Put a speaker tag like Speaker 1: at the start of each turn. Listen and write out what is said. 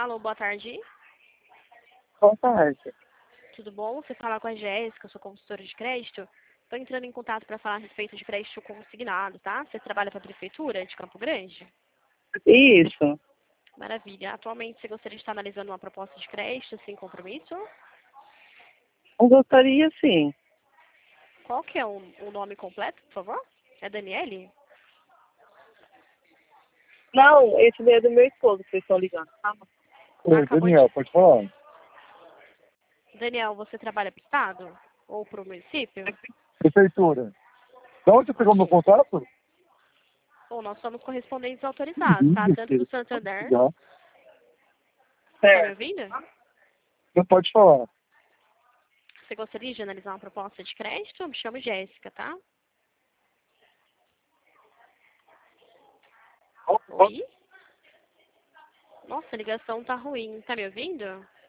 Speaker 1: Alô, boa tarde.
Speaker 2: Boa tarde.
Speaker 1: Tudo bom? Você fala com a Jéssica, eu sou consultora de crédito. Estou entrando em contato para falar a respeito de crédito consignado, tá? Você trabalha para a Prefeitura de Campo Grande?
Speaker 2: Isso.
Speaker 1: Maravilha. Atualmente você gostaria de estar analisando uma proposta de crédito sem compromisso?
Speaker 2: Eu gostaria, sim.
Speaker 1: Qual que é o nome completo, por favor? É Daniele?
Speaker 2: Não, esse daí é do meu esposo que vocês estão ligando. Tá?
Speaker 3: Oi,
Speaker 1: Acabou
Speaker 3: Daniel, pode falar?
Speaker 1: Daniel, você trabalha para o Estado? Ou para o município?
Speaker 3: Prefeitura. Da onde você pegou meu contato?
Speaker 1: Bom, nós somos correspondentes autorizados, tá? Tanto do Santander.
Speaker 3: Já.
Speaker 1: Tá me ouvindo?
Speaker 3: Você pode falar.
Speaker 1: Você gostaria de analisar uma proposta de crédito? Eu me chamo Jéssica, tá? Oi? Nossa, a ligação tá ruim. Tá me ouvindo?